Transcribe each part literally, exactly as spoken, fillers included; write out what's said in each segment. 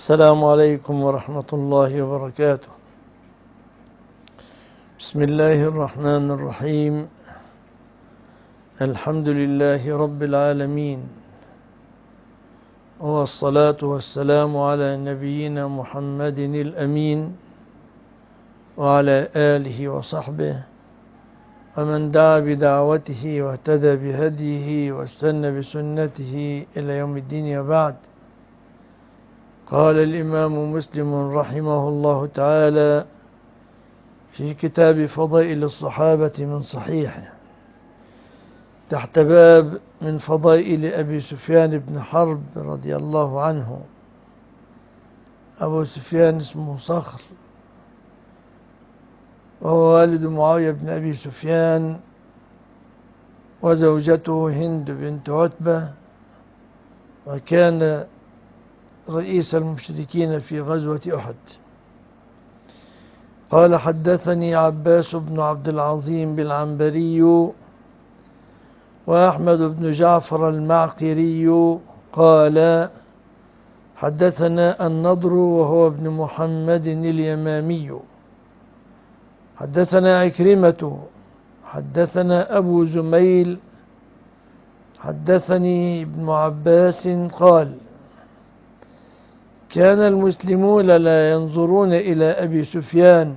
السلام عليكم ورحمة الله وبركاته. بسم الله الرحمن الرحيم. الحمد لله رب العالمين، والصلاة والسلام على نبينا محمد الأمين وعلى آله وصحبه ومن دعا بدعوته واهتدى بهديه واستنى بسنته إلى يوم الدين. وبعد، قال الإمام مسلم رحمه الله تعالى في كتاب فضائل الصحابة من صحيحه تحت باب من فضائل أبي سفيان بن حرب رضي الله عنه. أبو سفيان اسمه صخر، وهو والد معاوية بن أبي سفيان، وزوجته هند بنت عتبة، وكان رئيس المشركين في غزوة أحد. قال: حدثني عباس بن عبد العظيم بالعنبري وأحمد بن جعفر المعقري قال: حدثنا النضر وهو ابن محمد اليمامي حدثنا عكرمة حدثنا أبو زميل حدثني ابن عباس قال: كان المسلمون لا ينظرون إلى أبي سفيان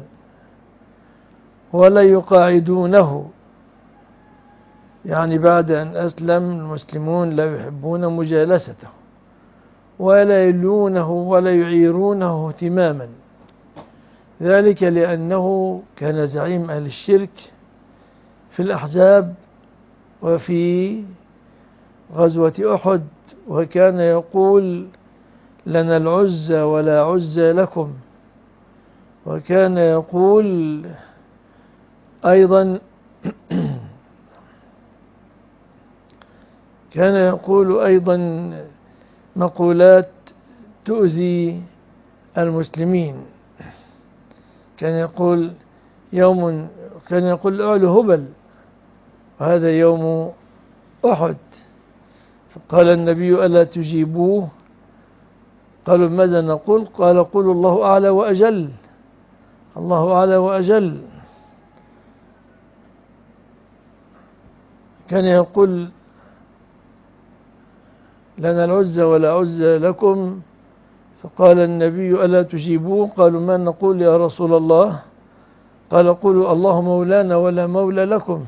ولا يقاعدونه، يعني بعد أن أسلم المسلمون لا يحبون مجالسته ولا يلونه ولا يعيرونه اهتماما، ذلك لأنه كان زعيم أهل الشرك في الأحزاب وفي غزوة أحد، وكان يقول: لنا العزى ولا عزى لكم. وكان يقول أيضا كان يقول أيضا مقولات تؤذي المسلمين. كان يقول يوم كان يقول أعلى هبل، وهذا يوم أحد. فقال النبي: ألا تجيبوه؟ قالوا: ماذا نقول؟ قال: قولوا الله أعلى وأجل، الله أعلى وأجل. كان يقول: لنا العزة ولا عزة لكم. فقال النبي: ألا تجيبوه؟ قالوا: ما نقول يا رسول الله؟ قال: قولوا الله مولانا ولا مولى لكم.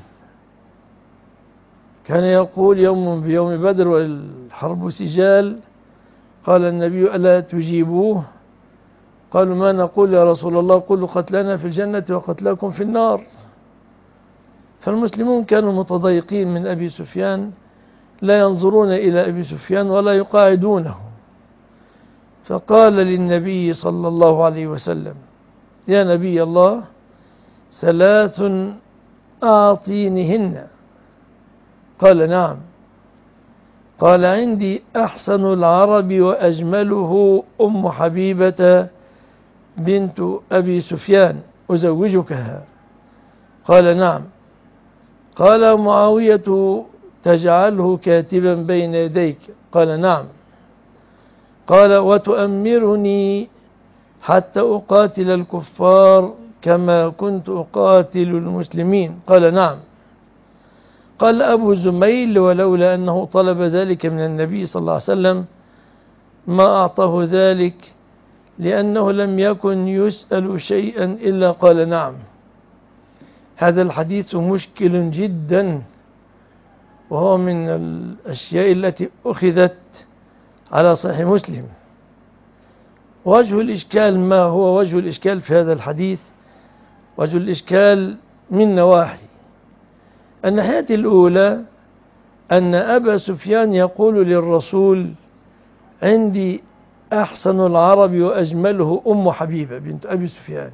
كان يقول يوم بيوم بدر والحرب سجال. قال النبي: ألا تجيبوه؟ قالوا: ما نقول يا رسول الله؟ قولوا قتلنا في الجنة وقتلكم في النار. فالمسلمون كانوا متضايقين من أبي سفيان، لا ينظرون إلى أبي سفيان ولا يقاعدونه. فقال للنبي صلى الله عليه وسلم: يا نبي الله، ثلاث أعطينهن. قال: نعم. قال: عندي أحسن العرب وأجمله أم حبيبة بنت أبي سفيان، أزوجكها. قال: نعم. قال: معاوية تجعله كاتبا بين يديك. قال: نعم. قال: وتؤمرني حتى أقاتل الكفار كما كنت أقاتل المسلمين. قال: نعم. قال أبو زميل: ولولا أنه طلب ذلك من النبي صلى الله عليه وسلم ما أعطاه ذلك، لأنه لم يكن يسأل شيئا إلا قال نعم. هذا الحديث مشكل جدا، وهو من الأشياء التي أخذت على صحيح مسلم. وجه الإشكال، ما هو وجه الإشكال في هذا الحديث؟ وجه الإشكال من نواحي. الناحية الأولى أن أبا سفيان يقول للرسول: عندي أحسن العرب وأجمله أم حبيبة بنت أبي سفيان.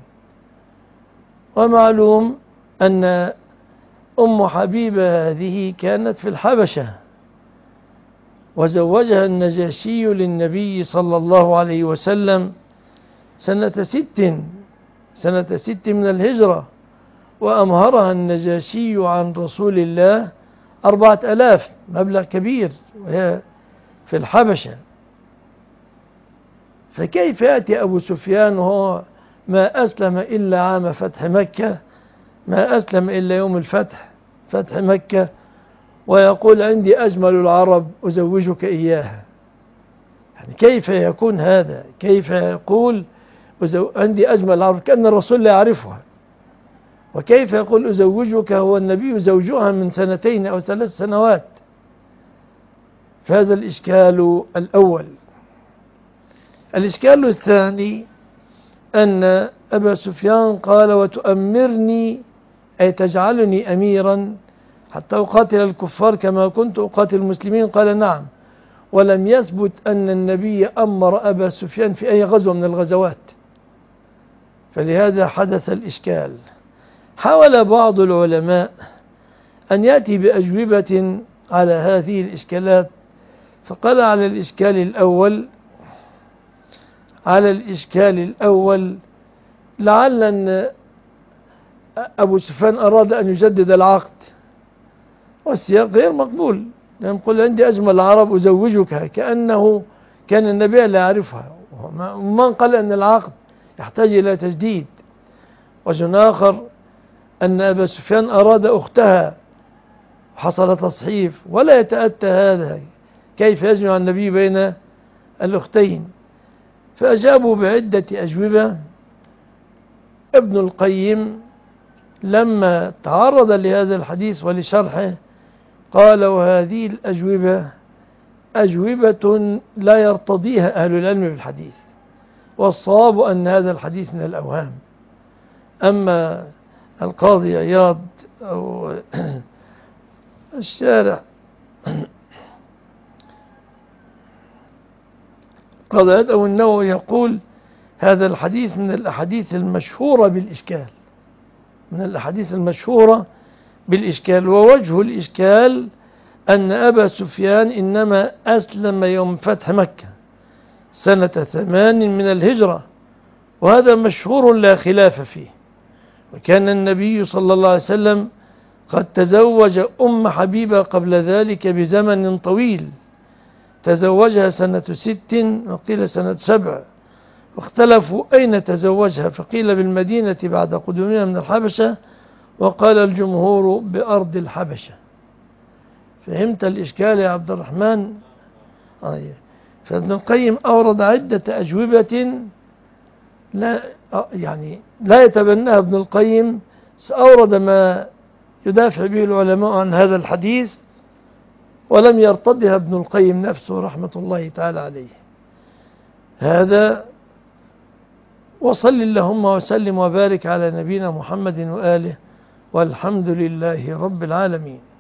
ومعلوم أن أم حبيبة هذه كانت في الحبشة، وزوجها النجاشي للنبي صلى الله عليه وسلم سنة ست سنة ست من الهجرة، وأمهرها النجاشي عن رسول الله أربعة ألاف، مبلغ كبير، وهي في الحبشة. فكيف يأتي أبو سفيان وهو ما أسلم إلا عام فتح مكة، ما أسلم إلا يوم الفتح فتح مكة، ويقول عندي أجمل العرب أزوجك إياها؟ يعني كيف يكون هذا؟ كيف يقول عندي أجمل العرب كأن الرسول لا يعرفها؟ وكيف يقول أزوجك هو النبي زوجها من سنتين أو ثلاث سنوات؟ فهذا الإشكال الأول. الإشكال الثاني أن أبا سفيان قال وتؤمرني أي تجعلني أميرا حتى أقاتل الكفار كما كنت أقاتل المسلمين؟ قال نعم، ولم يثبت أن النبي أمر أبا سفيان في أي غزوة من الغزوات، فلهذا حدث الإشكال. حاول بعض العلماء أن يأتي بأجوبة على هذه الإشكالات، فقال على الإشكال الأول على الإشكال الأول لعل أن أبو سفيان أراد أن يجدد العقد، والسياق غير مقبول، لأن يقول عندي أجمل العرب أزوجك، كأنه كان النبي لا يعرفها. ومن قال أن العقد يحتاج إلى تجديد؟ وجه آخر أن أبا سفيان أراد أختها حصل تصحيف، ولا يتأتى هذا، كيف يجمع النبي بين الأختين؟ فأجابوا بعدة أجوبة. ابن القيم لما تعرض لهذا الحديث ولشرحه قال وهذه الأجوبة أجوبة لا يرتضيها أهل العلم بالحديث، والصواب أن هذا الحديث من الأوهام. أما القاضي عياض أو الشارع قاضي عياض أو النووي يقول هذا الحديث من الأحاديث المشهورة بالإشكال، من الأحاديث المشهورة بالإشكال. ووجه الإشكال أن أبا سفيان إنما أسلم يوم فتح مكة سنة ثمان من الهجرة، وهذا مشهور لا خلاف فيه. وكان النبي صلى الله عليه وسلم قد تزوج أم حبيبة قبل ذلك بزمن طويل، تزوجها سنة ست وقيل سنة سبع، واختلفوا أين تزوجها، فقيل بالمدينة بعد قدومها من الحبشة، وقال الجمهور بأرض الحبشة. فهمت الإشكال يا عبد الرحمن؟ آه. فابن القيم أورد عدة أجوبة لا يعني لا يتبناها ابن القيم، سأورد ما يدافع به العلماء عن هذا الحديث، ولم يرتضها ابن القيم نفسه رحمة الله تعالى عليه. هذا، وصل اللهم وسلم وبارك على نبينا محمد وآله، والحمد لله رب العالمين.